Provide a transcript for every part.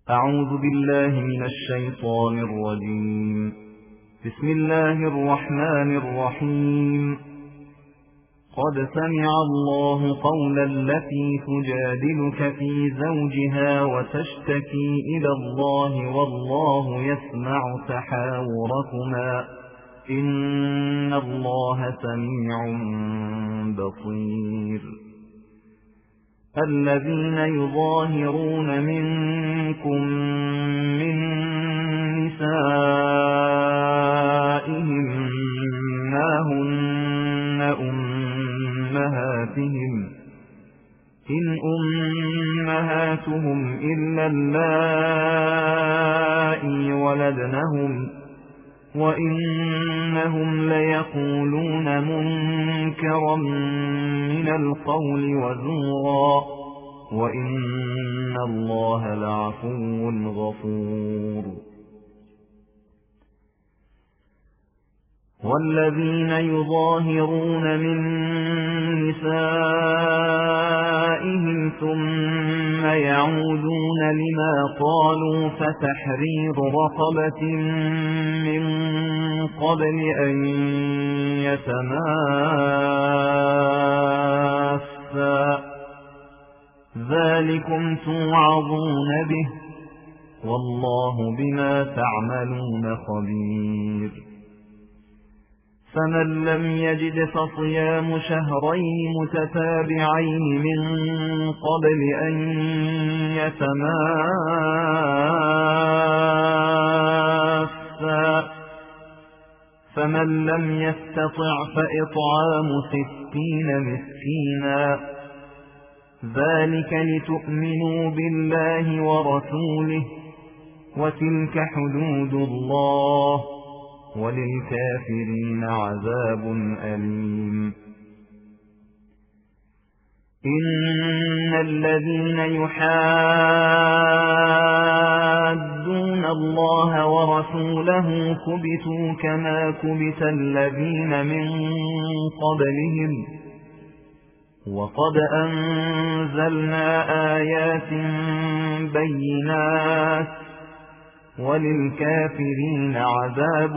أعوذ بالله من الشيطان الرجيم. بسم الله الرحمن الرحيم. قد سمع الله قول التي تجادلك في زوجها وتشتكي إلى الله والله يسمع تحاوركما إن الله سميع بصير. الذين يظاهرون منكم من نسائهم ما هن أمهاتهم إن أمهاتهم إلا اللائي ولدنهم وإنهم ليقولون منكرا من القول وزورا وإن الله لعفو غفور. والذين يظاهرون من نسائهم ثم يعودون لما قالوا فتحرير رقبة من قبل أن يتماسا ذلكم توعظون به والله بما تعملون خبير. فمن لم يجد فصيام شهرين متتابعين من قبل أن يتماسا فمن لم يستطع فإطعام 60 مسكينا ذلك لتؤمنوا بالله ورسوله وتلك حدود الله وللكافرين عذاب أليم. إن الذين يحادون الله ورسوله كبتوا كما كبت الذين من قبلهم وقد أنزلنا آيات بينات وللكافرين عذاب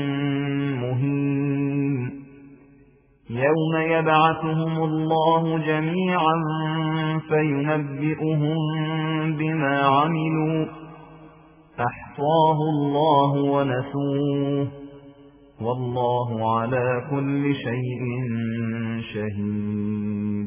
مهين. يوم يبعثهم الله جميعا فينبئهم بما عملوا أحصاه الله ونسوه والله على كل شيء شهيد.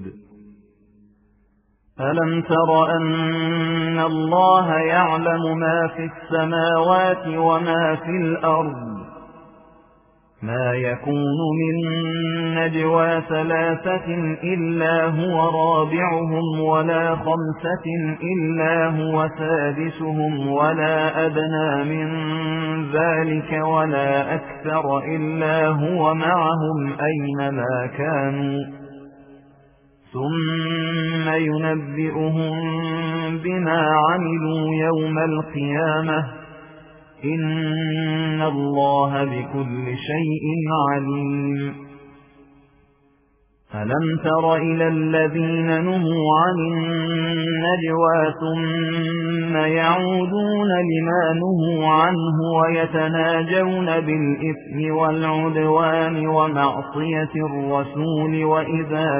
ألم تر أن الله يعلم ما في السماوات وما في الأرض ما يكون من نجوى 3 إلا هو رابعهم ولا 5 إلا هو سادسهم ولا أدنى من ذلك ولا أكثر إلا هو معهم أينما كانوا ثم ينبئهم بما عملوا يوم القيامة إن الله بكل شيء عليم. ألم تر إلى الذين نهوا عن النجوى ثم يعودون لما نهوا عنه ويتناجون بالإثم والعدوان ومعصية الرسول وإذا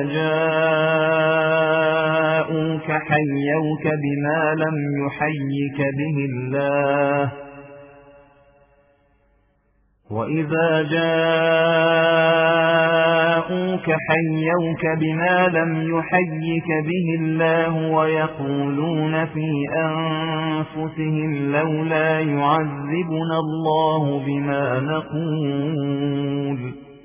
جاءوك حيوك بما لم يحيك به الله ويقولون في أنفسهم لولا يعذبنا الله بما نقول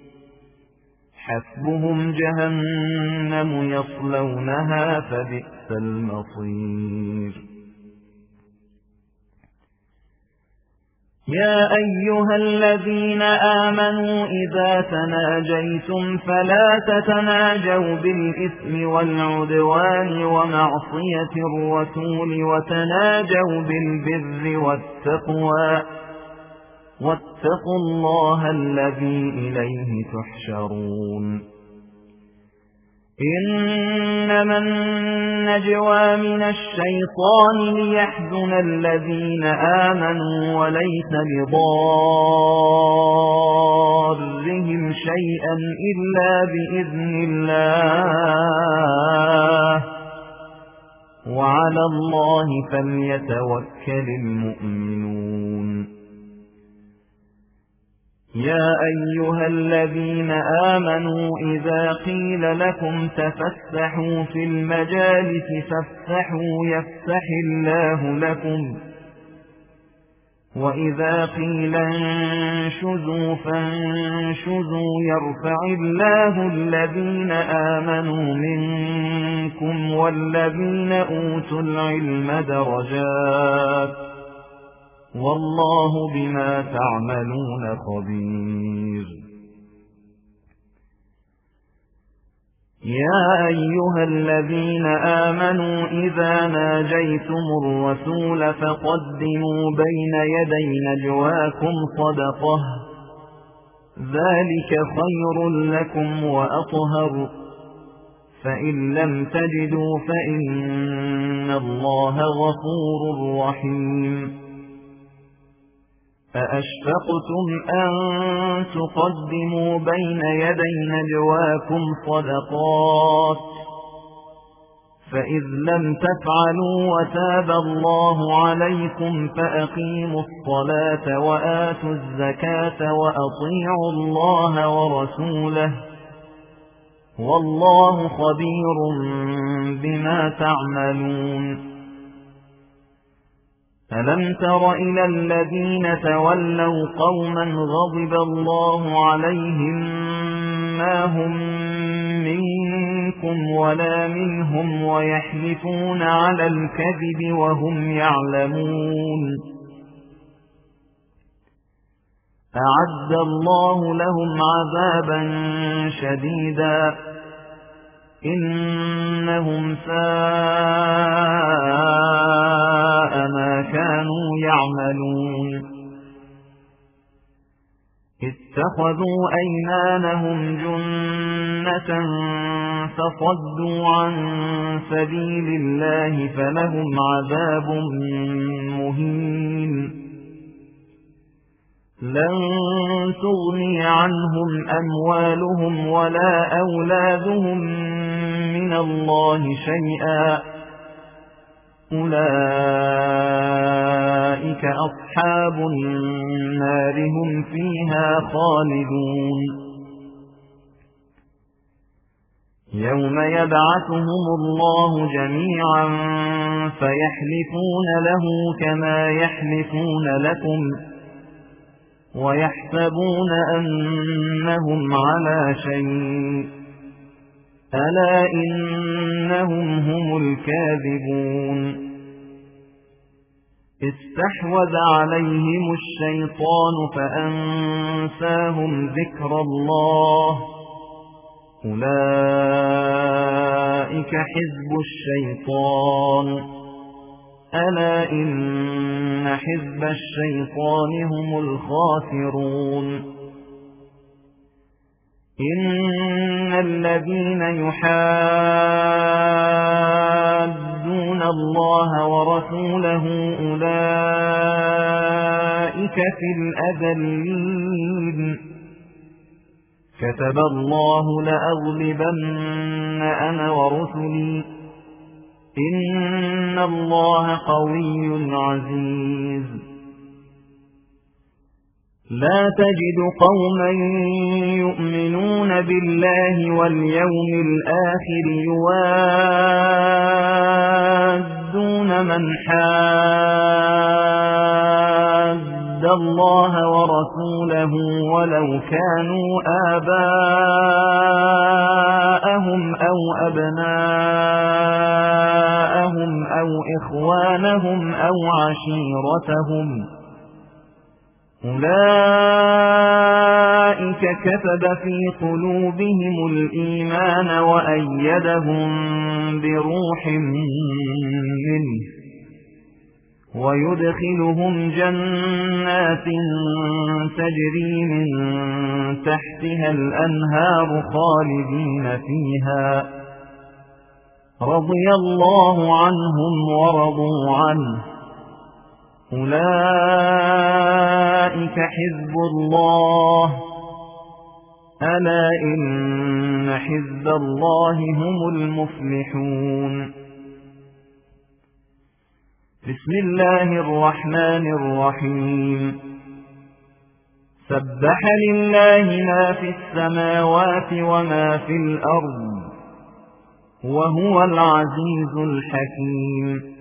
حسبهم جهنم يصلونها فبئس المصير. يا أيها الذين آمنوا إذا تناجيتم فلا تتناجوا بالإثم والعدوان ومعصية الرسول وتناجوا بالبر والتقوى واتقوا الله الذي إليه تحشرون. إنما النجوى من الشيطان ليحزن الذين آمنوا وليس بضارهم شيئا إلا بإذن الله وعلى الله فليتوكل المؤمنون يا أيها الذين آمنوا إذا قيل لكم تفسحوا في المجالس فافسحوا يفسح الله لكم وإذا قيل انشزوا فانشزوا يرفع الله الذين آمنوا منكم والذين أوتوا العلم درجات والله بما تعملون خبير يا أيها الذين آمنوا إذا ناجيتم الرسول فقدموا بين يدي نجواكم صدقة ذلك خير لكم وأطهر فإن لم تجدوا فإن الله غفور رحيم أأشفقتم أن تقدموا بين يدي نجواكم صدقات فإذ لم تفعلوا وتاب الله عليكم فأقيموا الصلاة وآتوا الزكاة وأطيعوا الله ورسوله والله خبير بما تعملون ألم تر إلى الذين تولوا قوما غضب الله عليهم ما هم منكم ولا منهم ويحلفون على الكذب وهم يعلمون أعد الله لهم عذابا شديدا إنهم ساء ما كانوا يعملون اتخذوا أيمانهم جنة فصدوا عن سبيل الله فلهم عذاب مهين لن تغني عنهم أموالهم ولا أولادهم من الله شيئا أولئك أصحاب النار هم فيها خالدون يوم يبعثهم الله جميعا فيحلفون له كما يحلفون لكم ويحسبون أنهم على شيء ألا إنهم هم الكاذبون استحوذ عليهم الشيطان فأنساهم ذكر الله أولئك حزب الشيطان ألا إن حزب الشيطان هم الخاسرون إن الذين يحادون الله ورسوله أولئك في الأذلين كتب الله لأغلبن أنا ورسلي إن الله قوي عزيز لا تجد قوما يؤمنون بالله واليوم الآخر يوادون من حاد الله ورسوله ولو كانوا آباءهم أو أبناءهم أو إخوانهم أو عشيرتهم أولئك كتب في قلوبهم الإيمان وأيدهم بروح منه ويدخلهم جنات تجري من تحتها الأنهار خالدين فيها رضي الله عنهم ورضوا عنه أولئك حزب الله ألا إن حزب الله هم المفلحون بسم الله الرحمن الرحيم سبح لله ما في السماوات وما في الأرض وهو العزيز الحكيم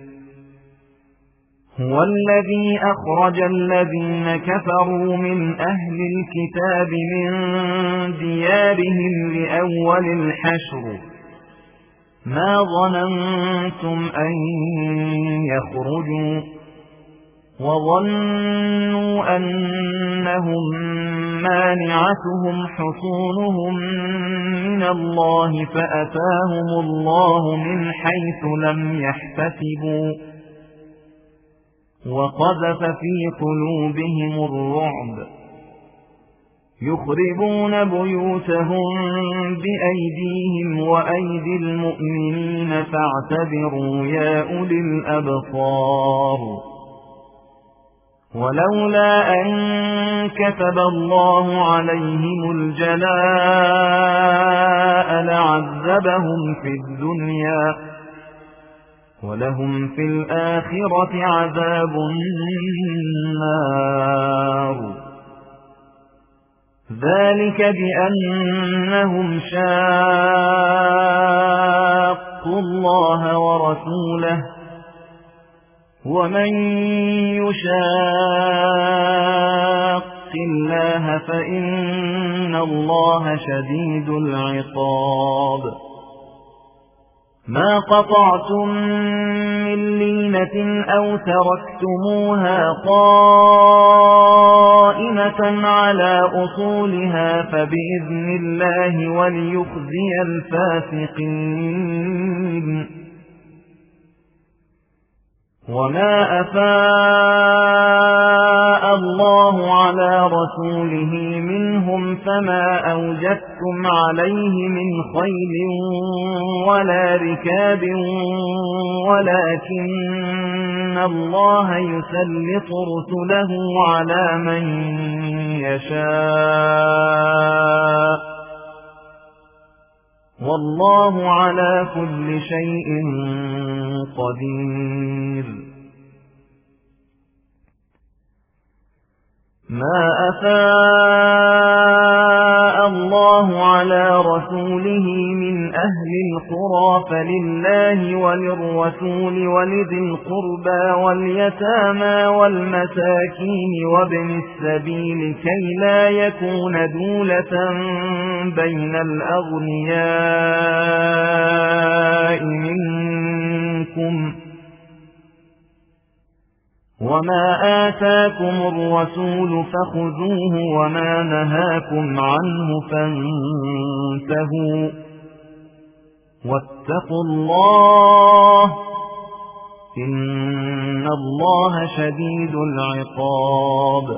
هو الذي أخرج الذين كفروا من أهل الكتاب من ديارهم لأول الحشر ما ظننتم أن يخرجوا وظنوا أنهم مانعتهم حصونهم من الله فأتاهم الله من حيث لم يحتسبوا وقذف في قلوبهم الرعب يخربون بيوتهم بأيديهم وأيدي المؤمنين فاعتبروا يا أولي الأبصار ولولا أن كتب الله عليهم الجلاء لعذبهم في الدنيا ولهم في الآخرة عذاب النار ذلك بأنهم شاقوا الله ورسوله ومن يشاق الله فإن الله شديد العقاب ما قطعتم من لينة أو تركتموها قائمة على أصولها فبإذن الله وليخزي الفاسقين وما أفاء الله على رسوله منهم فما أوجدتم عليه من خيل ولا ركاب ولكن الله يسلط رسله على من يشاء والله على كل شيء قدير ما أفاء الله على رسوله من أهل القرى فلله وللرسول ولذي القربى واليتامى والمساكين وابن السبيل كي لا يكون دولة بين الأغنياء منكم وما آتاكم الرسول فخذوه وما نهاكم عنه فانتهوا واتقوا الله إن الله شديد العقاب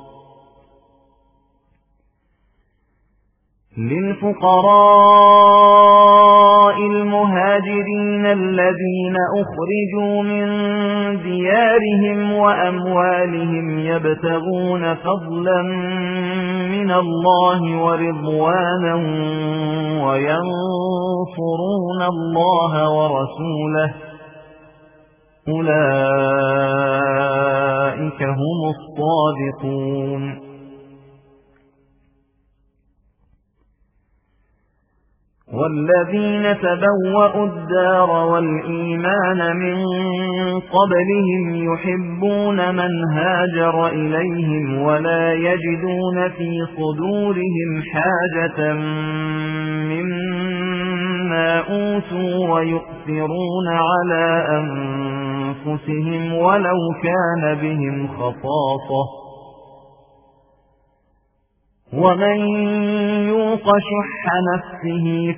للفقراء المهاجرين الذين أخرجوا من ديارهم وأموالهم يبتغون فضلا من الله ورضوانا وينصرون الله ورسوله أولئك هم الصادقون والذين تبوأوا الدار والإيمان من قبلهم يحبون من هاجر إليهم ولا يجدون في صدورهم حاجة مما أوتوا ويؤثرون على أنفسهم ولو كان بهم خصاصة ومن يوق شح نفسه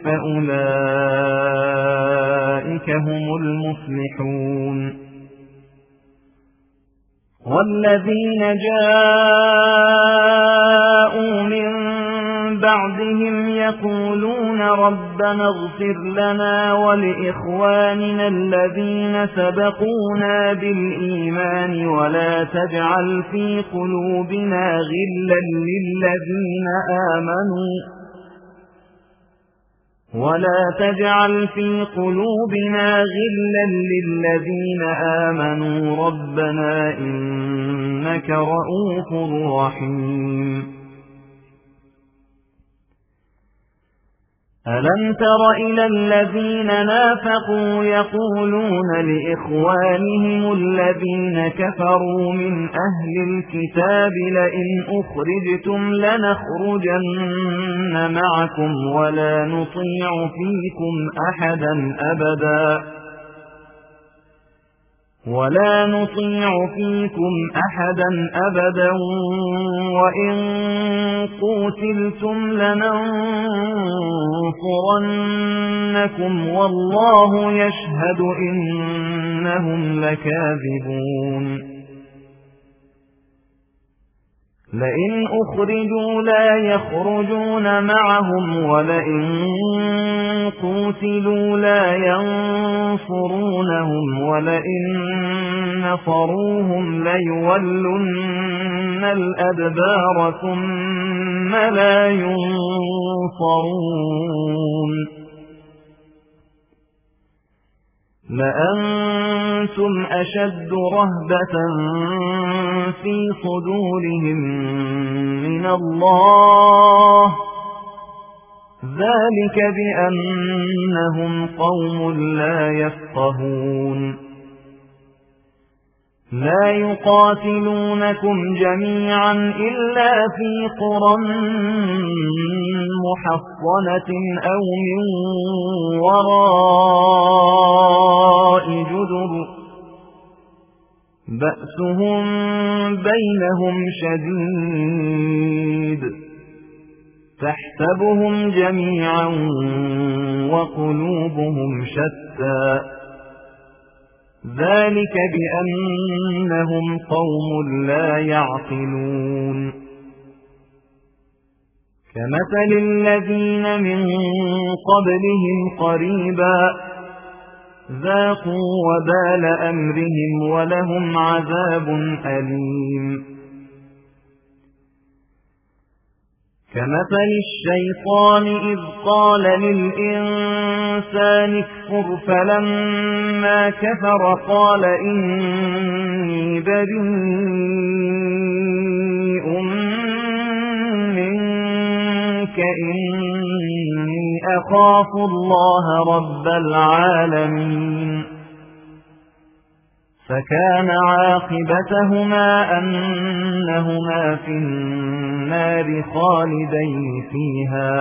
فأولئك هم المفلحون والذين جاءوا من بعدهم يقولون ربنا اغفر لنا ولإخواننا الذين سبقونا بالإيمان ولا تجعل في قلوبنا غلا للذين آمنوا ربنا إنك رؤوف رحيم. ألم تر إلى الذين نافقوا يقولون لإخوانهم الذين كفروا من أهل الكتاب لئن أخرجتم لنخرجن معكم ولا نطيع فيكم أحدا أبدا وإن قوتلتم لننصرنكم والله يشهد إنهم لكاذبون. لئن أخرجوا لا يخرجون معهم ولئن قوتلوا لا ينصرونهم ولئن نصروهم ليولن الأدبار ثم لا ينصرون. لأنتم أشد رهبة في صدورهم من الله ذلك بأنهم قوم لا يفقهون. لا يقاتلونكم جميعا إلا في قرى محصنة أو من وراء جدر بأسهم بينهم شديد تحسبهم جميعا وقلوبهم شتى ذلك بأنهم قوم لا يعقلون. كمثل الذين من قبلهم قريبا ذاقوا وبال أمرهم ولهم عذاب أليم. كمثل الشيطان إذ قال للإنسان اكفر فلما كفر قال إني بريء منك إني أخاف الله رب العالمين. فكان عاقبتهما أنهما في النار خالدين فيها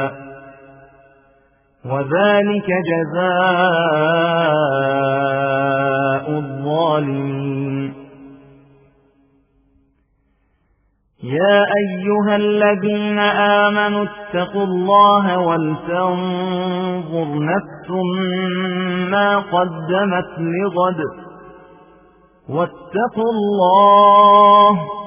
وذلك جزاء الظالمين. يا أيها الذين آمنوا اتقوا الله ولتنظر نفس ما قدمت لغد واتقوا الله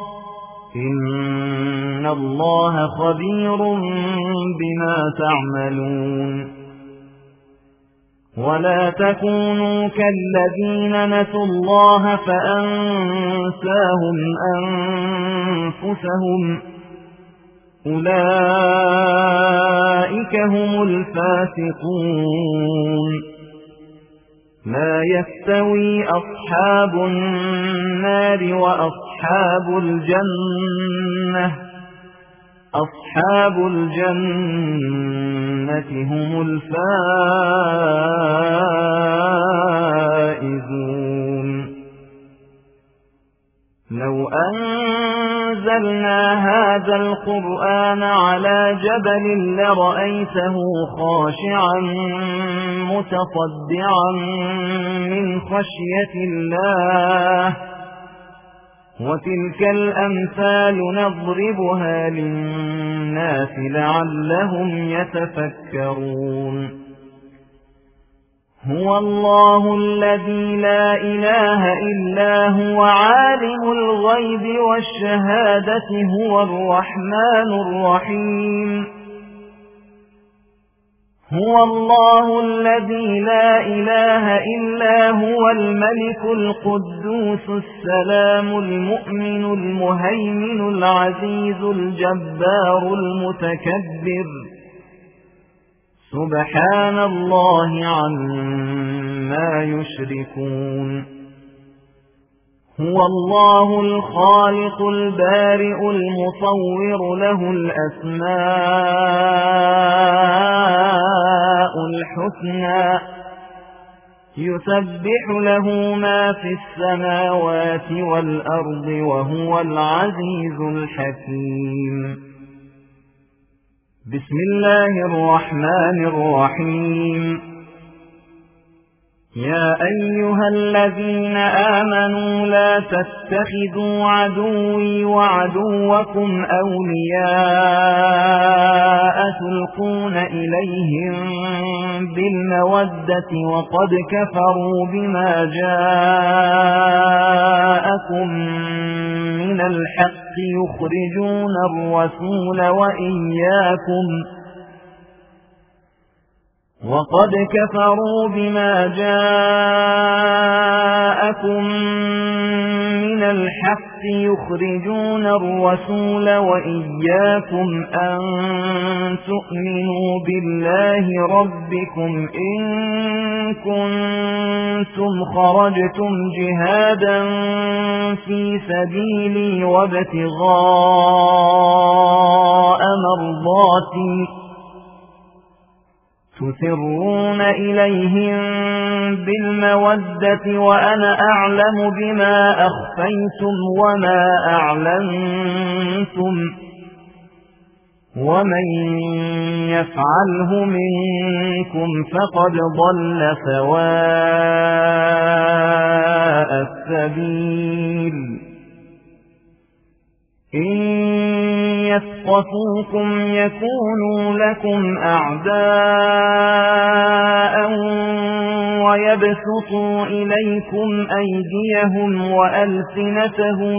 إن الله خبير بما تعملون. ولا تكونوا كالذين نسوا الله فأنساهم أنفسهم أولئك هم الفاسقون. لا يستوي أصحاب النار وأصحاب الجنة أصحاب الجنة هم الفائزون. لو أنزلنا هذا القرآن على جبل لرأيته خاشعا متصدعا من خشية الله وتلك الأمثال نضربها للناس لعلهم يتفكرون. هو الله الذي لا إله إلا هو عالم الغيب والشهادة هو الرحمن الرحيم هو الله الذي لا إله إلا هو الملك القدوس السلام المؤمن المهيمن العزيز الجبار المتكبر سبحان الله عما يشركون هو الله الخالق البارئ المصور له الأسماء الحسنى يسبح له ما في السماوات والأرض وهو العزيز الحكيم بسم الله الرحمن الرحيم يا أيها الذين آمنوا لا تتخذوا عدوي وعدوكم أولياء تلقون إليهم بالمودة وقد كفروا بما جاءكم من الحق يخرجون الرسول وإياكم وقد كفروا بما جاءكم من الحق يخرجون الرسول وإياكم أن تؤمنوا بالله ربكم إن كنتم خرجتم جهادا في سبيلي وابتغاء مرضاتي تسرون إليهم بالمودة وأنا أعلم بما أخفيتم وما أعلنتم ومن يفعله منكم فقد ضل سواء السبيل إن يثقفوكم يكونوا لكم أعداء ويبسطوا إليكم أيديهم وألسنتهم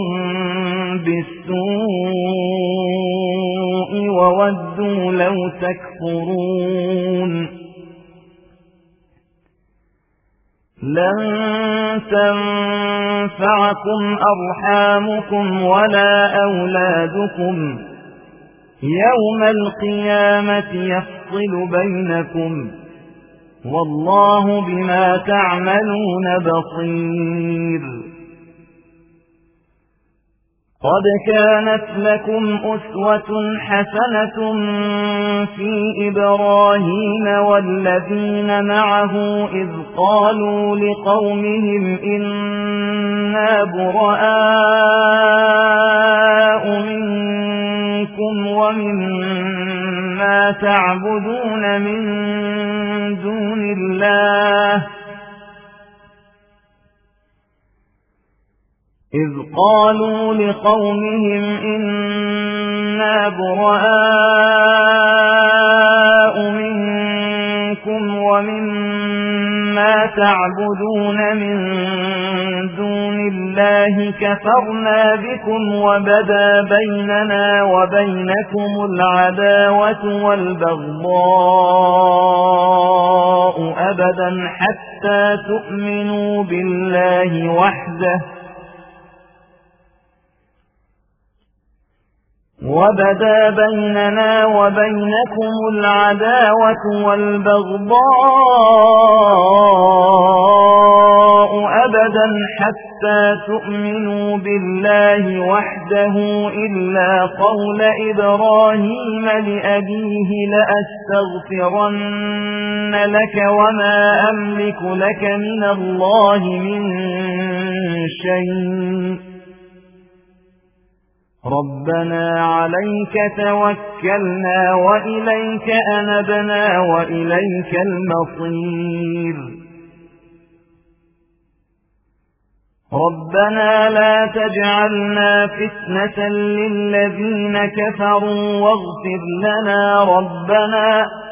بالسوء وودوا لو تكفرون لن تنفعكم أرحامكم ولا أولادكم يوم القيامة يفصل بينكم والله بما تعملون بصير قد كانت لكم أسوة حسنة في إبراهيم والذين معه إذ قالوا لقومهم إنا براء منكم ومما تعبدون من دون الله إذ قالوا لقومهم إنا براء منكم ومما تعبدون من دون الله كفرنا بكم وبدا بيننا وبينكم العداوة والبغضاء أبدا حتى تؤمنوا بالله وحده وبدا بيننا وبينكم العداوة والبغضاء أبدا حتى تؤمنوا بالله وحده إلا قول إبراهيم لأبيه لأستغفرن لك وما أملك لك من الله من شيء ربنا عليك توكلنا وإليك أنبنا وإليك المصير ربنا لا تجعلنا فتنة للذين كفروا واغفر لنا ربنا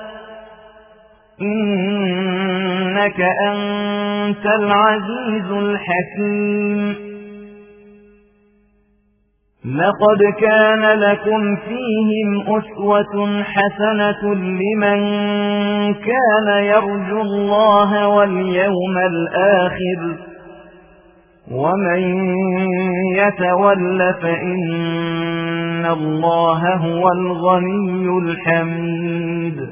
إنك أنت العزيز الحكيم لقد كان لكم فيهم أسوة حسنة لمن كان يرجو الله واليوم الآخر ومن يتول فإن الله هو الغني الحميد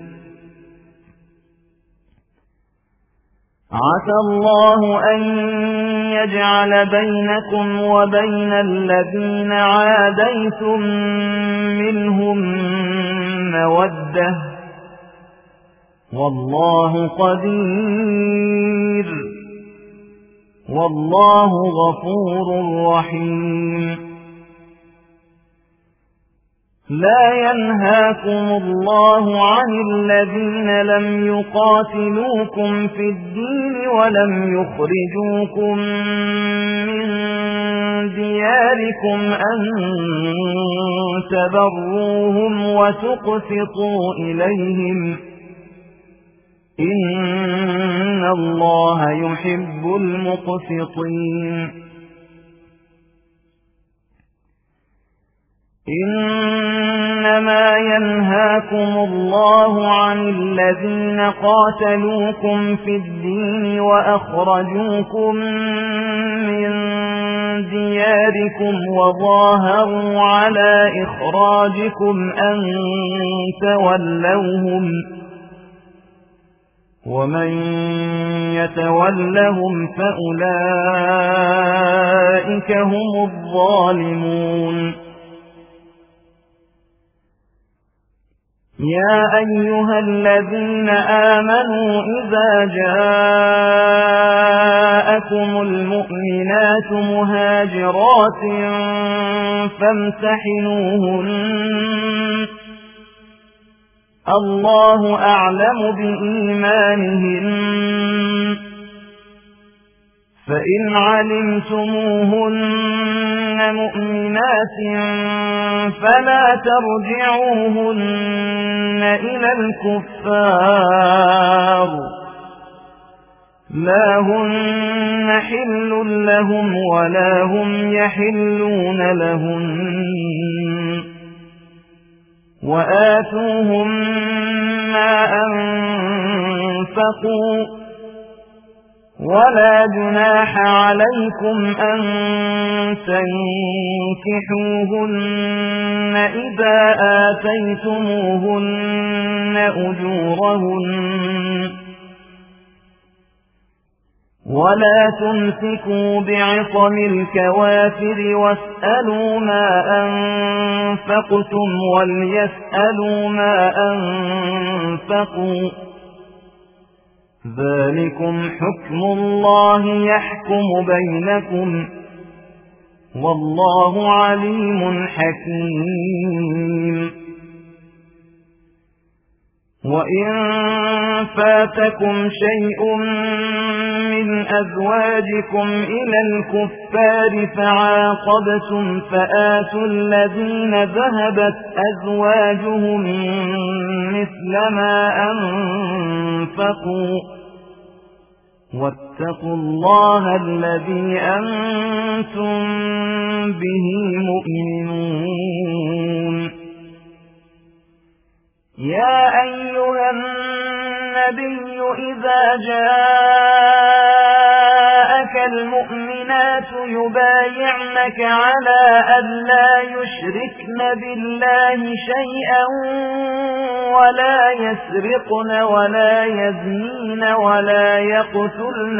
عسى الله أن يجعل بينكم وبين الذين عاديتم منهم مودة والله قدير والله غفور رحيم لا ينهاكم الله عن الذين لم يقاتلوكم في الدين ولم يخرجوكم من دياركم أن تبروهم وتقسطوا إليهم إن الله يحب المقسطين إنما ينهاكم الله عن الذين قاتلوكم في الدين وأخرجوكم من دياركم وظاهروا على إخراجكم أن تولوهم ومن يتولهم فأولئك هم الظالمون يا أيها الذين آمنوا إذا جاءكم المؤمنات مهاجرات فامتحنوهن الله أعلم بإيمانهن فإن علمتموهن مؤمنات فلا ترجعوهن إلى الكفار لا هن حل لهم ولا هم يحلون لهن وآتوهم ما أنفقوا ولا جناح عليكم أن تنكحوهن إذا آتيتموهن أجورهن ولا تمسكوا بعصم الكوافر واسألوا ما أنفقتم وليسألوا ما أنفقوا ذلكم حكم الله يحكم بينكم والله عليم حكيم وإن فاتكم شيء من أزواجكم إلى الكفار فعاقبتم فآتوا الذين ذهبت أزواجهم مثل ما أنفقوا واتقوا الله الذي أنتم به مؤمنون يا أيها النبي إذا جاءك المؤمنات يبايعنك على أن لا يشركن بالله شيئا ولا يسرقن ولا يزنين ولا يقتلن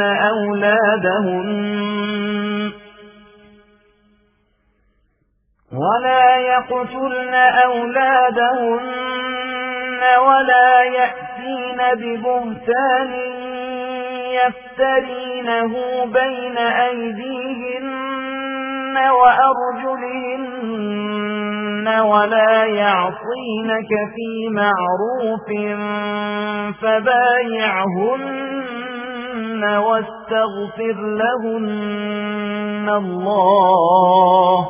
أولادهن ولا يأتين ببهتان يفترينه بين أيديهن وأرجلهن ولا يعصينك في معروف فبايعهن واستغفر لهن الله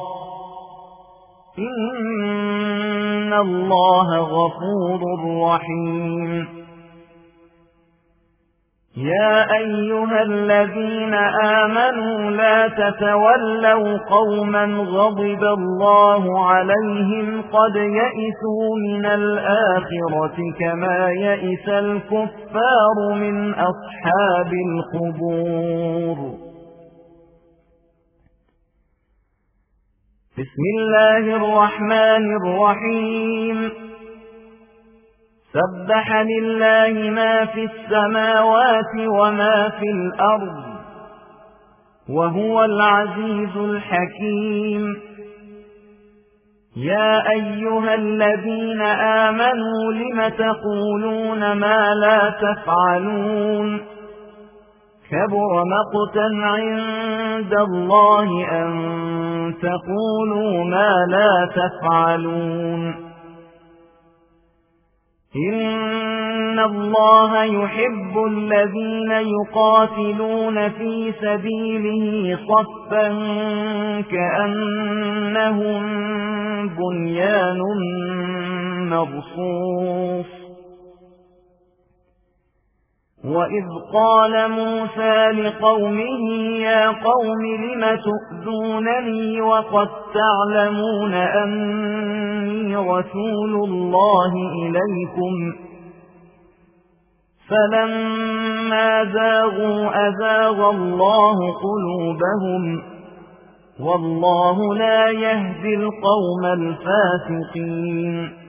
إن الله غفور رحيم يا أيها الذين آمنوا لا تتولوا قوما غضب الله عليهم قد يئسوا من الآخرة كما يئس الكفار من أصحاب القبور. بسم الله الرحمن الرحيم. سبح لله ما في السماوات وما في الأرض وهو العزيز الحكيم. يا أيها الذين آمنوا لم تقولون ما لا تفعلون كبر مقتا عند الله أن تقولوا ما لا تفعلون. إن الله يحب الذين يقاتلون في سبيله صفا كأنهم بنيان مرصوص. وإذ قال موسى لقومه يا قوم لم تؤذونني وقد تعلمون أني رسول الله إليكم فلما زاغوا أزاغ الله قلوبهم والله لا يهدي القوم الفاسقين.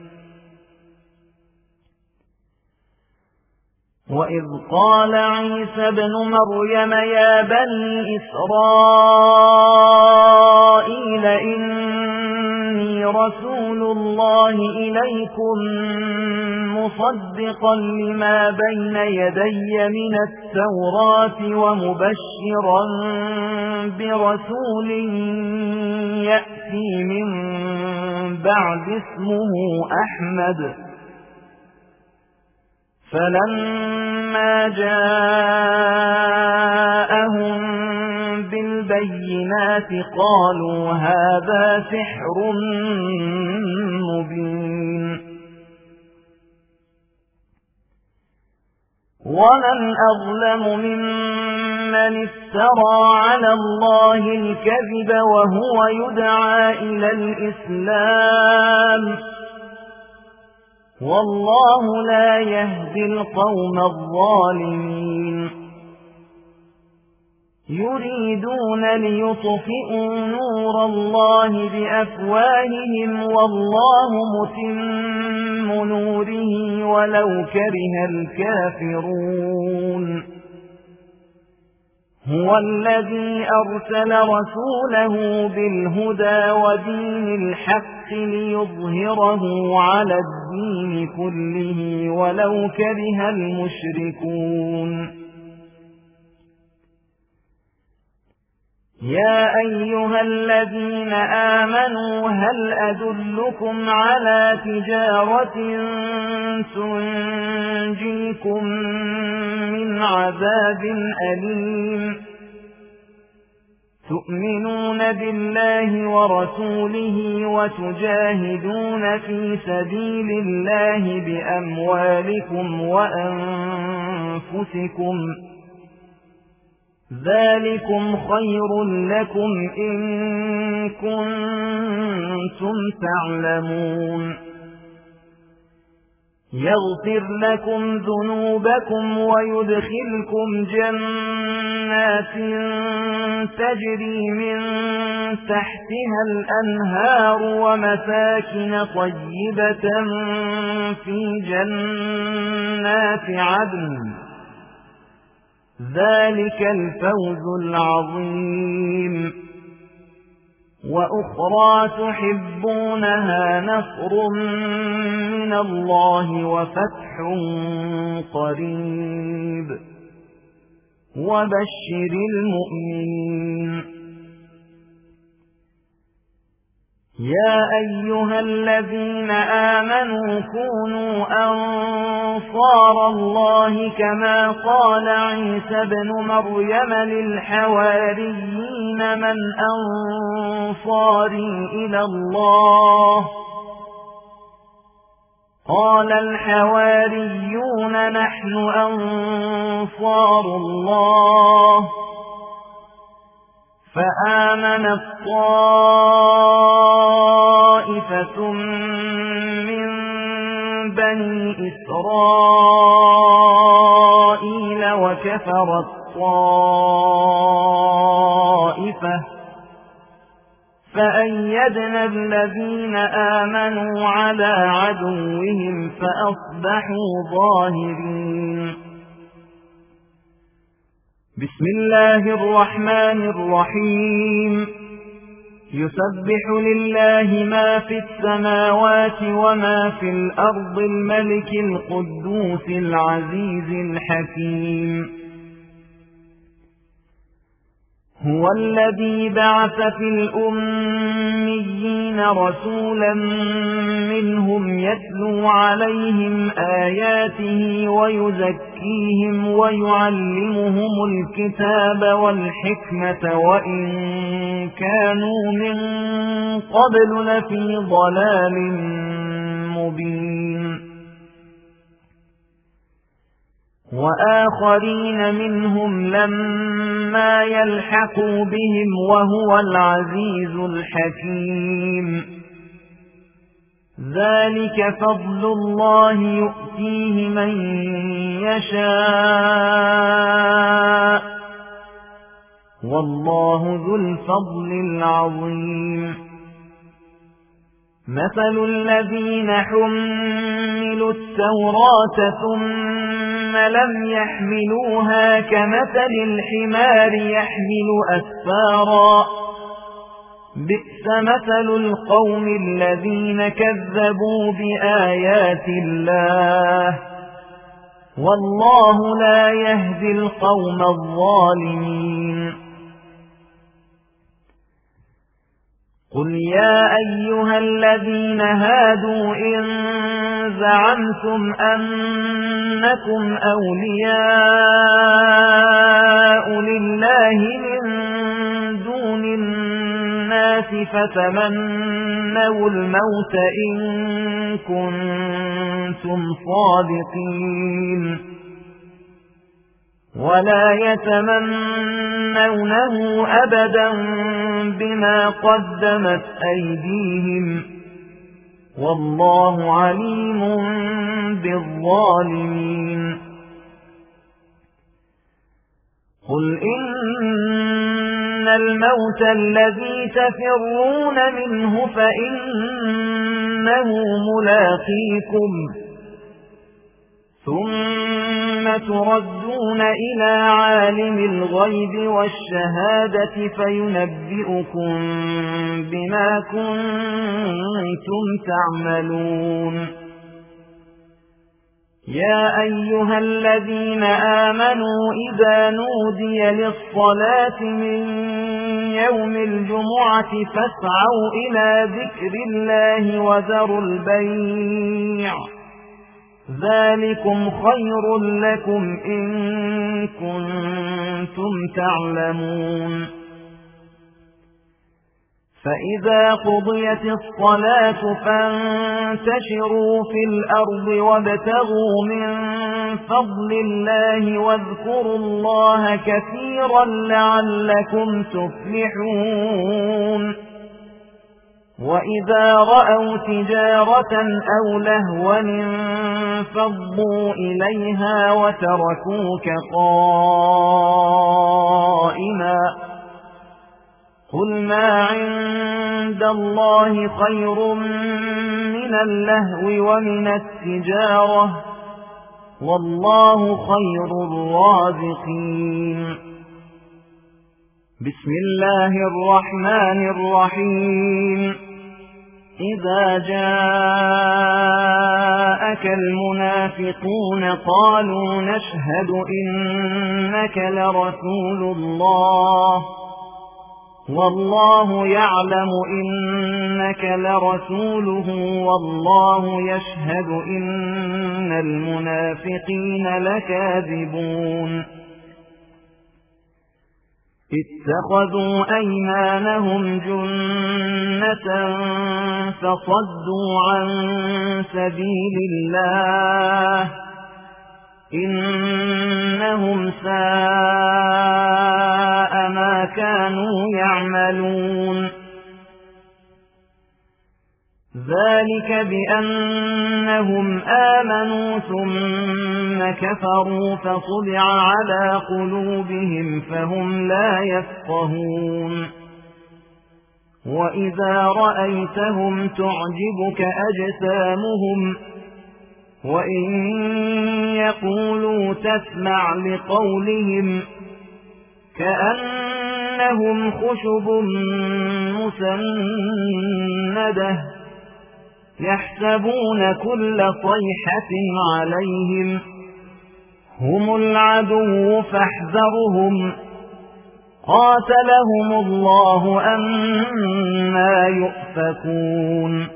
وإذ قال عيسى ابن مريم يا بني إسرائيل إني رسول الله إليكم مصدقا لما بين يدي من التوراة ومبشرا برسول يأتي من بعد اسمه أحمد. فلما جاءهم بالبينات قالوا هذا سحر مبين. ومن أظلم ممن افترى على الله الكذب وهو يدعى إلى الإسلام والله لا يهدي القوم الظالمين. يريدون ليطفئوا نور الله بأفواههم والله متم نوره ولو كره الكافرون. هو الذي أرسل رسوله بالهدى ودين الحق ليظهره على الدين كله ولو كره المشركون. يا أيها الذين آمنوا هل أدلكم على تجارة تنجيكم من عذاب أليم تؤمنون بالله ورسوله وتجاهدون في سبيل الله بأموالكم وأنفسكم ذلكم خير لكم إن كنتم تعلمون. يغفر لكم ذنوبكم ويدخلكم جنات تجري من تحتها الأنهار ومساكن طيبة في جنات عدن ذلك الفوز العظيم. وأخرى تحبونها نصر من الله وفتح قريب وبشر المؤمنين. يا أيها الذين آمنوا كونوا أنصار الله كما قال عيسى ابن مريم للحواريين من أنصاري إلى الله قال الحواريون نحن أنصار الله فآمنت طائفة من بني إسرائيل وكفرت طائفة فأيدنا الذين آمنوا على عدوهم فأصبحوا ظاهرين. بسم الله الرحمن الرحيم. يسبح لله ما في السماوات وما في الأرض الملك القدوس العزيز الحكيم. هو الذي بعث في الأميين رسولا منهم يتلو عليهم آياته ويزكيهم ويعلمهم الكتاب والحكمة وإن كانوا من قبل لفي ضلال مبين. وآخرين منهم لما يلحقوا بهم وهو العزيز الحكيم. ذلك فضل الله يؤتيه من يشاء والله ذو الفضل العظيم. مثل الذين حملوا التوراة ثم لم يحملوها كمثل الحمار يحمل أسفارا بئس مثل القوم الذين كذبوا بآيات الله والله لا يهدي القوم الظالمين. قل يا أيها الذين هادوا إن زعمتم أنكم أولياء لله من دون الناس فتمنوا الموت إن كنتم صادقين ولا يتمنونه أبدا بما قدمت أيديهم والله عليم بالظالمين. قل إن الموت الذي تفرون منه فإنه ملاقيكم ثم تردون إلى عالم الغيب والشهادة فينبئكم بما كنتم تعملون. يا أيها الذين آمنوا إذا نودي للصلاة من يوم الجمعة فاسعوا إلى ذكر الله وذروا البيع ذلكم خير لكم إن كنتم تعلمون. فإذا قضيت الصلاة فانتشروا في الأرض وابتغوا من فضل الله واذكروا الله كثيرا لعلكم تفلحون. وإذا رأوا تجارة أو لهوا انفضوا إليها وتركوك قائما قل ما عند الله خير من اللهو ومن التجارة والله خير الرازقين. بسم الله الرحمن الرحيم. إذا جاءك المنافقون قالوا نشهد إنك لرسول الله والله يعلم إنك لرسوله والله يشهد إن المنافقين لكاذبون. اتخذوا أيمانهم جنة فصدوا عن سبيل الله إنهم ساء ما كانوا يعملون ذلك بأنهم آمنوا ثم كفروا فطبع على قلوبهم فهم لا يفقهون وإذا رأيتهم تعجبك أجسامهم وإن يقولوا تسمع لقولهم كأنهم خشب مسندة يحسبون كل صيحة عليهم هم العدو فاحذرهم قاتلهم الله أنى يؤفكون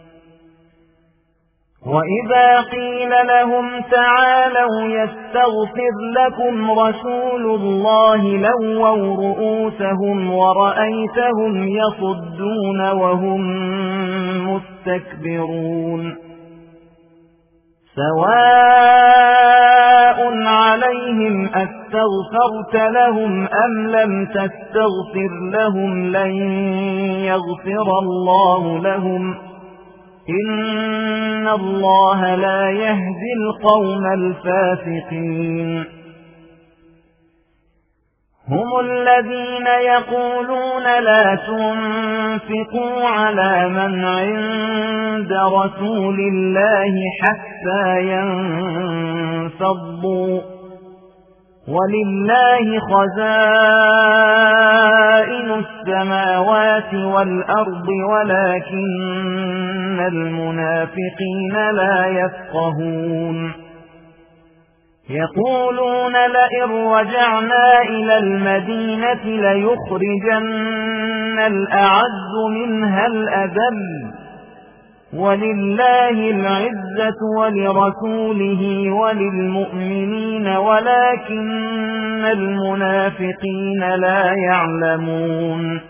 وإذا قيل لهم تعالوا يستغفر لكم رسول الله لووا رؤوسهم ورأيتهم يصدون وهم مستكبرون سواء عليهم أستغفرت لهم أم لم تستغفر لهم لن يغفر الله لهم إن الله لا يهدي القوم الفاسقين هم الذين يقولون لا تنفقوا على من عند رسول الله حتى ينفضوا ولله خزائن السماوات والأرض ولكن المنافقين لا يفقهون يقولون لئن رجعنا إلى المدينة ليخرجن الأعز منها الأذل ولله العزة ولرسوله وللمؤمنين ولكن المنافقين لا يعلمون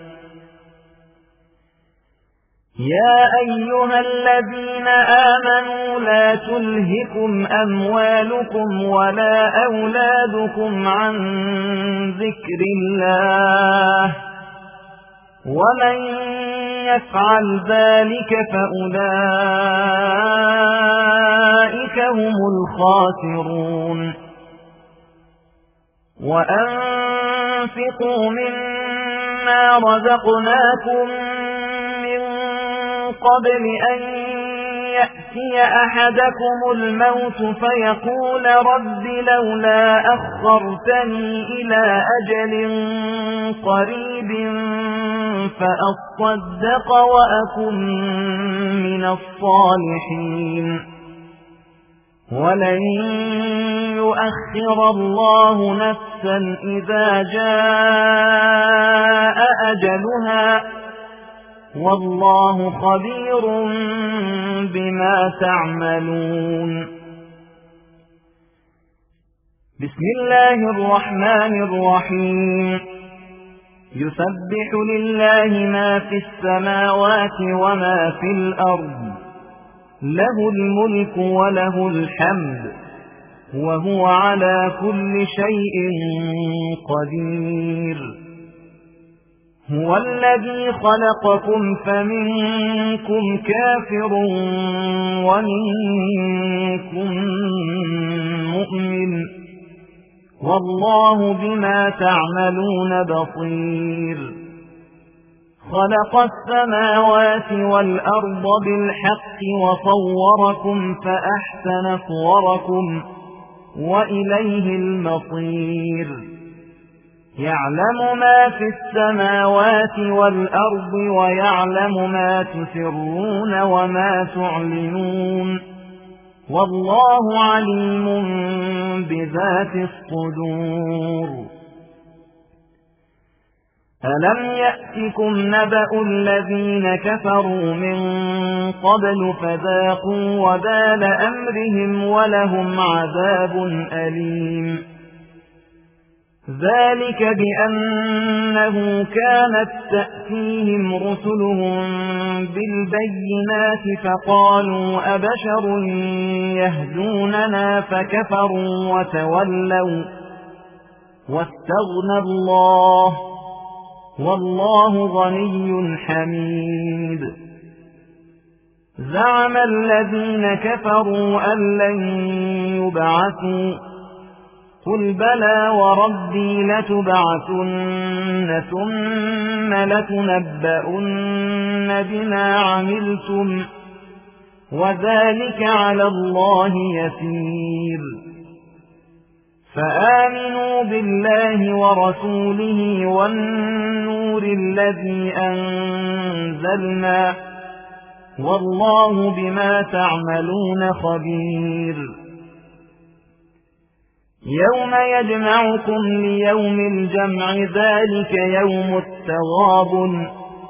يا أيها الذين آمنوا لا تلهكم أموالكم ولا أولادكم عن ذكر الله ومن يفعل ذلك فأولئك هم الخاسرون وأنفقوا مما رزقناكم من قبل أن يأتي أحدكم الموت فيقول رب لولا أخرتني إلى أجل قريب فأصدق وأكن من الصالحين ولن يؤخر الله نفسا إذا جاء أجلها والله خبير بما تعملون بسم الله الرحمن الرحيم يسبح لله ما في السماوات وما في الأرض له الملك وله الحمد وهو على كل شيء قدير هو الذي خلقكم فمنكم كافر ومنكم مؤمن والله بما تعملون بصير خلق السماوات والأرض بالحق وصوركم فأحسن صوركم وإليه المصير يعلم ما في السماوات والأرض ويعلم ما تسرون وما تعلنون والله عليم بذات الصدور ألم يأتكم نبأ الذين كفروا من قبل فذاقوا وبال أمرهم ولهم عذاب أليم ذلك بأنه كانت تأتيهم رسلهم بالبينات فقالوا أبشر يهدوننا فكفروا وتولوا واستغنى الله والله غني حميد. زعم الذين كفروا أن لن يبعثوا قل بلى وربي لتبعثن ثم لتنبؤن بما عملتم وذلك على الله يسير. فآمنوا بالله ورسوله والنور الذي أنزلنا والله بما تعملون خبير. يوم يجمعكم ليوم الجمع ذلك يوم التغابن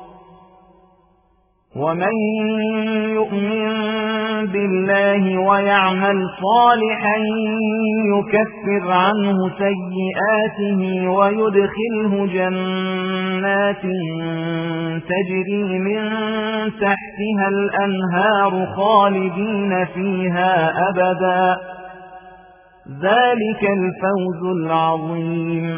ومن يؤمن بالله ويعمل صالحا يكفر عنه سيئاته ويدخله جنات تجري من تحتها الأنهار خالدين فيها أبدا ذلك الفوز العظيم.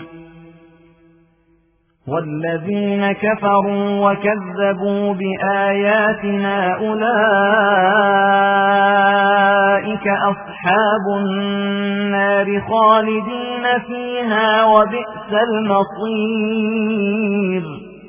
والذين كفروا وكذبوا بآياتنا أولئك أصحاب النار خالدين فيها وبئس المصير.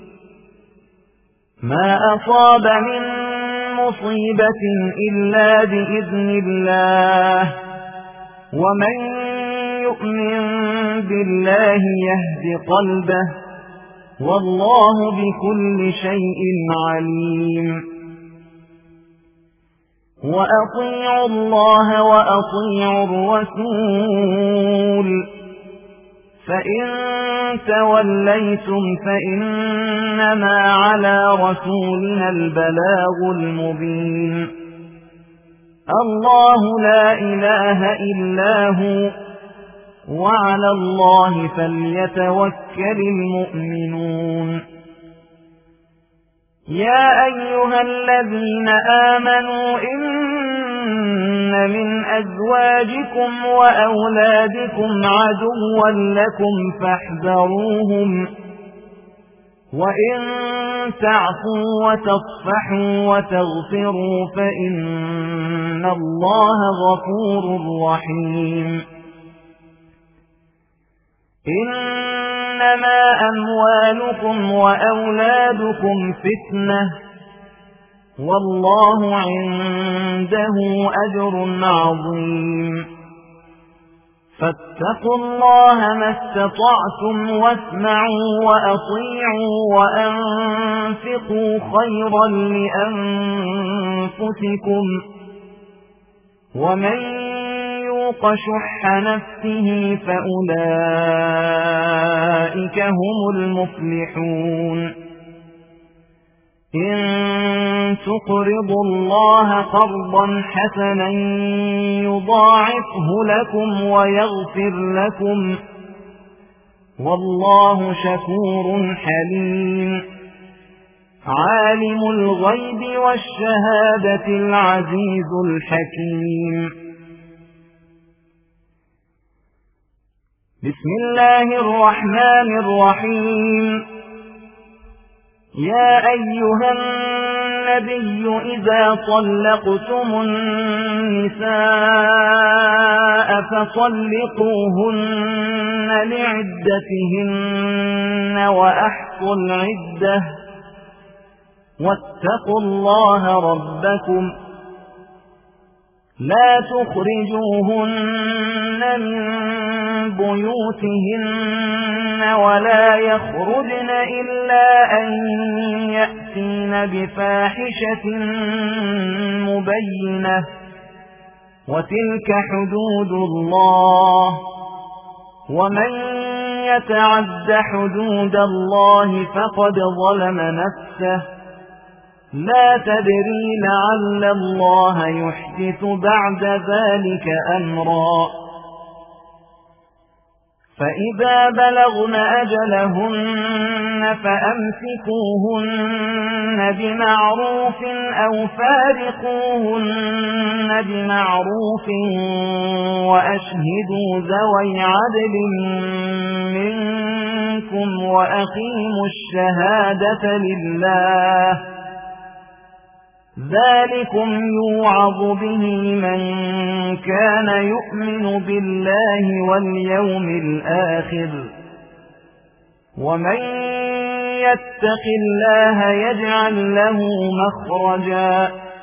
ما أصاب من مصيبة إلا بإذن الله ومن يؤمن بالله يهد قلبه والله بكل شيء عليم. وأطيعوا الله وأطيعوا الرسول فإن توليتم فإنما على رسولنا البلاغ المبين. الله لا إله إلا هو وعلى الله فليتوكل المؤمنون. يا أيها الذين آمنوا إن من أزواجكم وأولادكم عدوا لكم فاحذروهم وإن تعفوا وتصفحوا وتغفروا فإن الله غفور رحيم. إنما أموالكم وأولادكم فتنة والله عنده أجر عظيم. فاتقوا الله ما استطعتم واسمعوا وأطيعوا وأنفقوا خيرا لأنفسكم ومن يوق شح نفسه فأولئك هم المفلحون. إن تقرضوا الله قرضا حسنا يضاعفه لكم ويغفر لكم والله شكور حليم. عالم الغيب والشهادة العزيز الحكيم. بسم الله الرحمن الرحيم. يا أيها النبي إذا طلقتم النساء فطلقوهن لعدتهن وأحصوا العدة واتقوا الله ربكم لا تخرجوهن من بيوتهن ولا يخرجن إلا أن يأتين بفاحشة مبينة وتلك حدود الله ومن يتعد حدود الله فقد ظلم نفسه لا تدري لعل الله يحدث بعد ذلك أمرا. فإذا بلغن أجلهن فأمسكوهن بمعروف أو فارقوهن بمعروف وأشهدوا ذوي عدل منكم وأقيموا الشهادة لله ذلكم يوعظ به من كان يؤمن بالله واليوم الآخر ومن يتق الله يجعل له مخرجا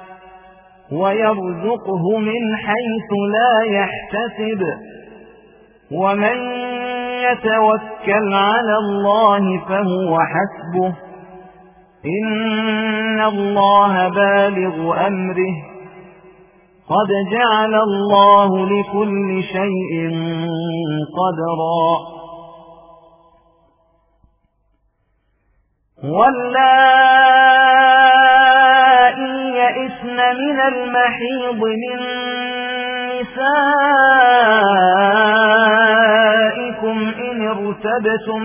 ويرزقه من حيث لا يحتسب ومن يتوكل على الله فهو حسبه إن الله بالغ أمره قد جعل الله لكل شيء قدرا واللائي يئسن من المحيض من نسائكم إن ارتبتم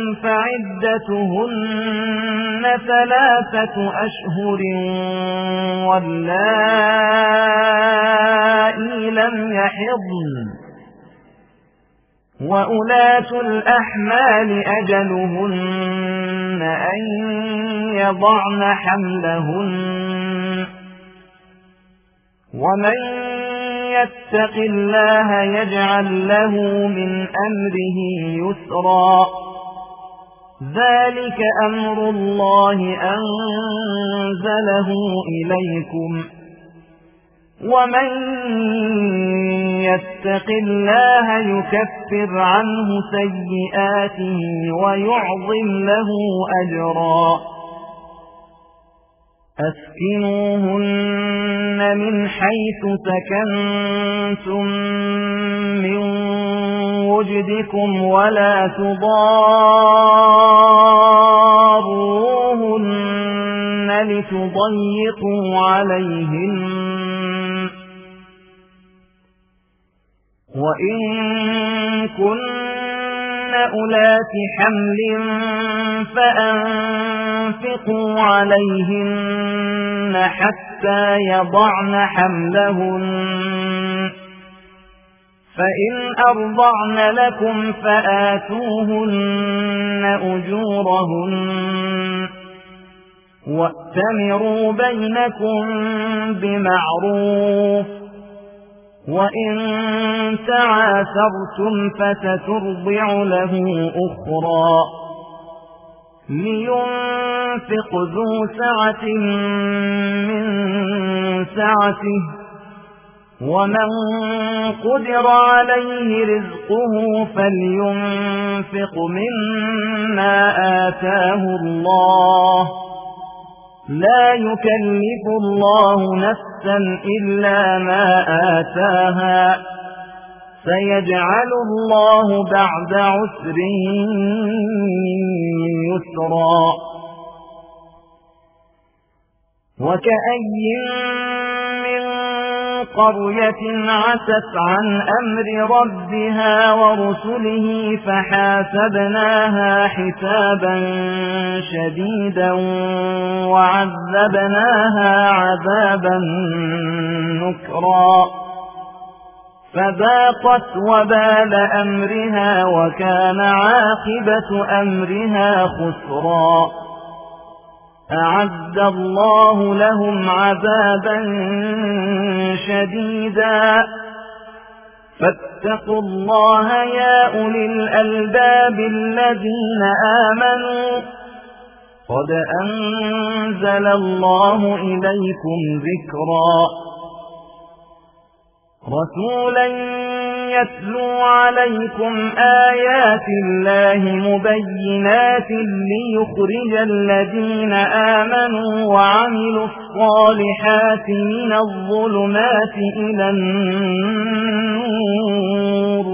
فعدتهن 3 أشهر واللائي لم يحضن وأولاة الأحمال أجلهن أن يضعن حملهن ومن يتق الله يجعل له من أمره يسرا ذلك أمر الله أنزله إليكم ومن يتق الله يكفر عنه سيئاته ويعظم له أجرا أسكنوهن من حيث سكنتم من وجدكم ولا تضاروهن لتضيقوا عليهن وإن كن أولات حمل فأنفقوا عليهن حتى يضعن حملهن فإن أرضعن لكم فآتوهن أجورهن وأتمروا بينكم بمعروف وإن تعاثرتم فسترضع له أخرى لينفق ذو سعة من سعته ومن قدر عليه رزقه فلينفق مما آتاه الله لا يكلف الله نفسا إلا ما آتاها سيجعل الله بعد عسر يسرا وكأي من قرية عتت عن أمر ربها ورسله فحاسبناها حسابا شديدا وعذبناها عذابا نكرا فذاقت وبال أمرها وكان عاقبة أمرها خسرا أعد الله لهم عذابا شديدا فاتقوا الله يا أولي الألباب الذين آمنوا قد أنزل الله إليكم ذكرا رسولا يتلو عليكم آيات الله مبينات ليخرج الذين آمنوا وعملوا الصالحات من الظلمات إلى النور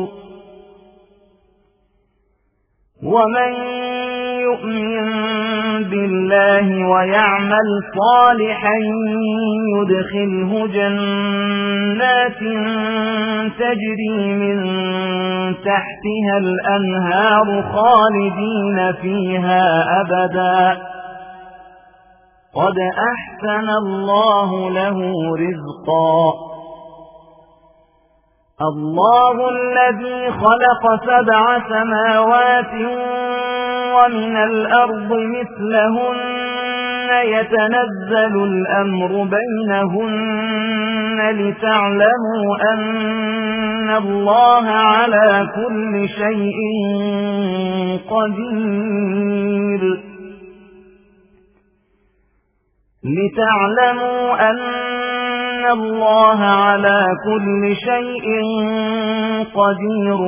ومن يؤمن بالله ويعمل صالحا يدخله جنات تجري من تحت تحتها الأنهار خالدين فيها أبدا قد أحسن الله له رزقا الله الذي خلق 7 سماوات ومن الأرض مثلهن يتنزل الأمر بينهن لتعلموا أن الله على كل شيء قدير لتعلموا أن الله على كل شيء قدير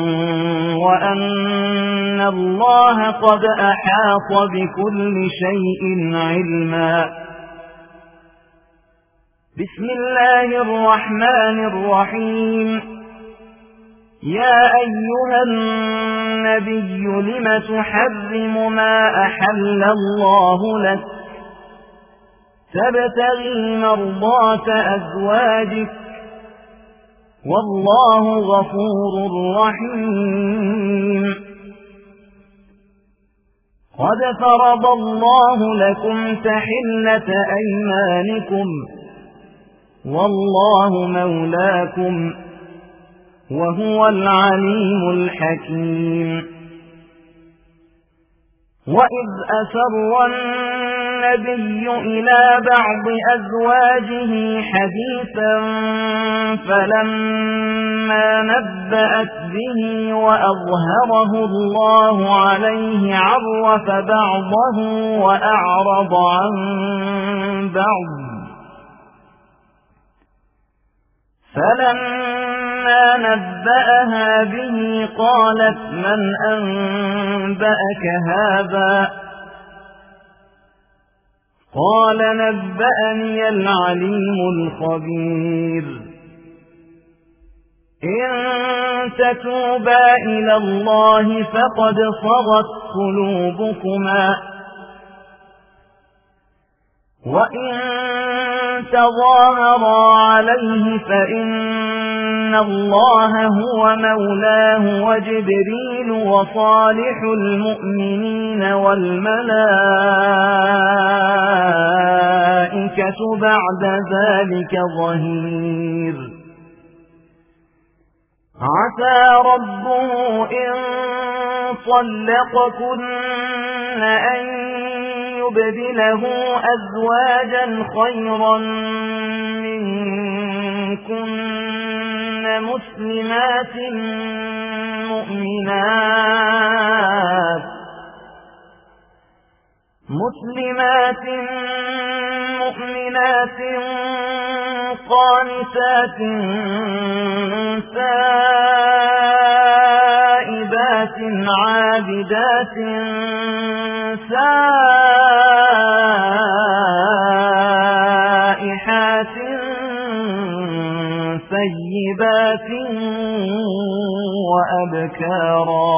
وأن الله قد أحاط بكل شيء علما بسم الله الرحمن الرحيم يا أيها النبي لم تحرم ما أحل الله لك تبتغي مرضات أزواجك والله غفور رحيم قد فرض الله لكم تحلة أيمانكم والله مولاكم وهو العليم الحكيم وإذ أسر النبي إلى بعض أزواجه حديثا فلما نبأت به وأظهره الله عليه عرف بعضه وأعرض عن بعض فلما نبأها به قالت من أنبأك هذا قال نبأني العليم الخبير إن تتوبا إلى الله فقد صغت قلوبكما وإن تظاهرا عليه فإن الله هو مولاه وجبريل وصالح المؤمنين والملائكة بعد ذلك ظهير عسى ربه إن طلقكن أن يبدله أزواجا خيرا منكن مسلمات مؤمنات قانتات تائبات عابدات سائحات ثيبات وأبكارا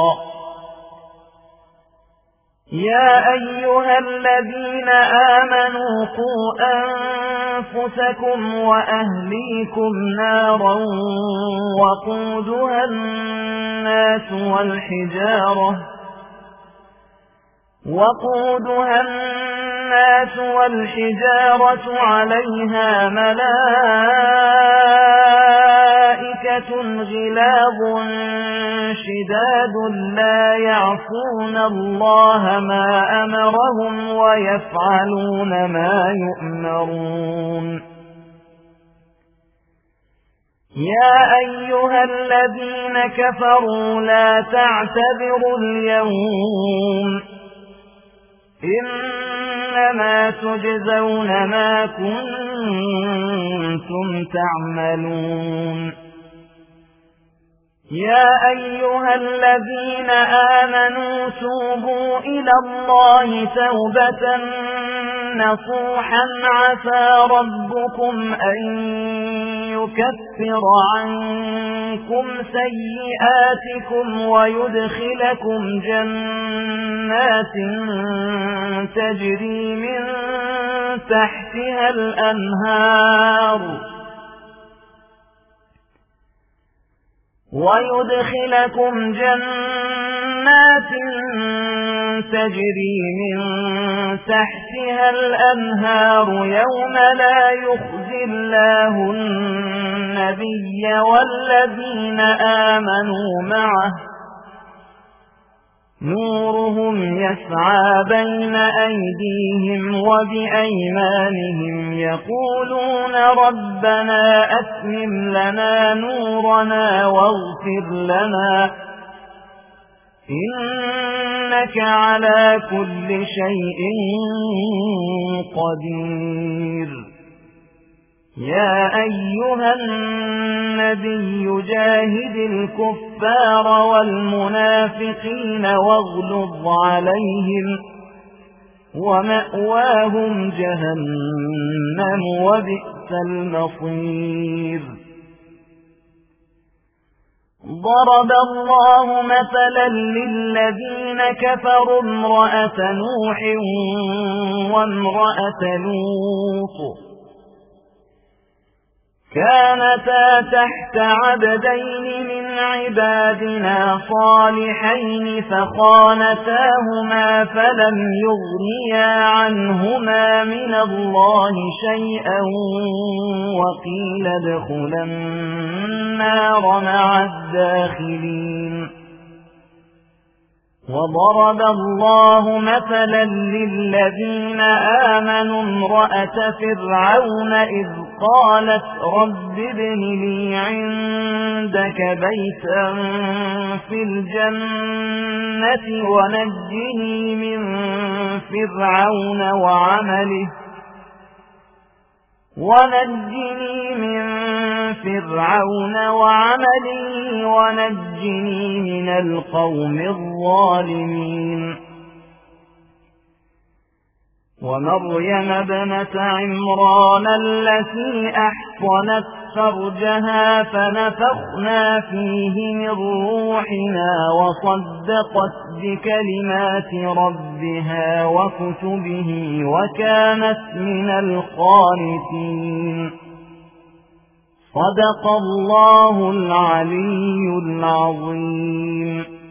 يا أيها الذين آمنوا قوا أنفسكم وأهليكم نارا وقودها الناس والحجارة عليها ملائكة غلاظ شداد لا يعصون الله ما أمرهم ويفعلون ما يؤمرون يا أيها الذين كفروا لا تعتذروا اليوم إنما تجزون ما كنتم تعملون يا أيها الذين آمنوا توبوا إلى الله توبة نصوحا عسى ربكم أن يكفر عنكم سيئاتكم ويدخلكم جنات تجري من تحتها الأنهار ويدخلكم جنات تجري من تحتها الأنهار يوم لا يخزي الله النبي والذين آمنوا معه نورهم يسعى بين أيديهم وبأيمانهم يقولون ربنا أتمم لنا نورنا واغفر لنا إنك على كل شيء قدير يا أيها النبي جاهد الكفار والمنافقين واغلظ عليهم ومأواهم جهنم وبئس المصير ضرب الله مثلا للذين كفروا امرأة نوح وامرأة لوط كانتا تحت عبدين من عبادنا صالحين فخانتاهما فلم يغنيا عنهما من الله شيئا وقيل ادخلا النار مع الداخلين وضرب الله مثلا للذين آمنوا امرأة فرعون إذ قالت رب ابن لي عندك بيتا في الجنة ونجني من فرعون وعمله ونجني من القوم الظالمين ومريم ابنة عمران التي أحصنت فرجها فنفخنا فيه من روحنا وصدقت بكلمات ربها وكتبه وكانت من القانتين صدق الله العلي العظيم.